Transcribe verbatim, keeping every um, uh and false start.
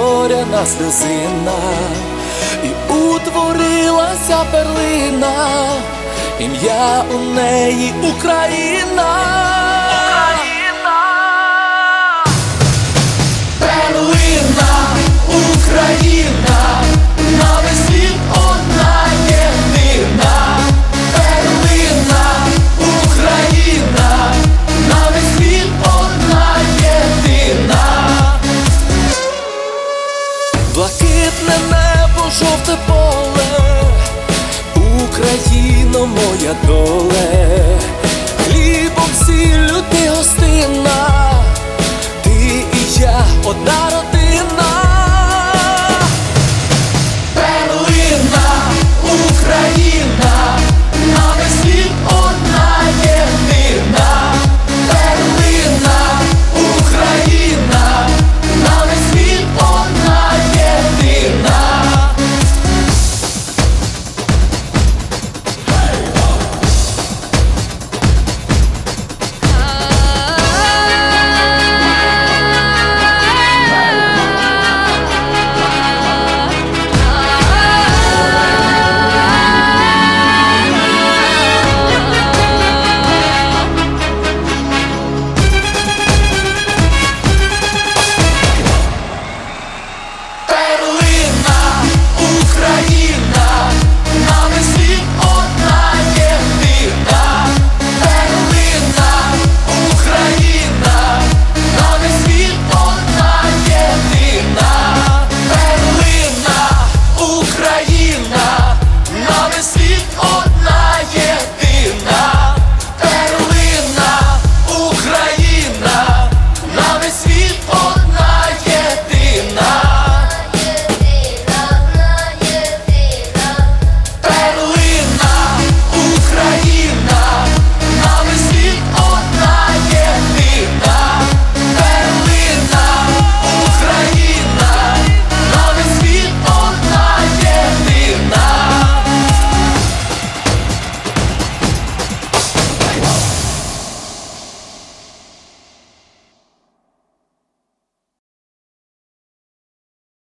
зоряна сльозина, і утворилася перлина, ім'я у неї Україна. Україна, перлина, Україна, на весь світ одна єдина. Перлина, Україна, на весь світ одна єдина. Блакитне небо, жовте поле, Україно, моя доле. Хлібом, сіллю ти гостинна, ти і я одна родина. Перлина, Україна, на весь світ одна єдина. Перлина, Україна, на весь світ одна єдина. Україна,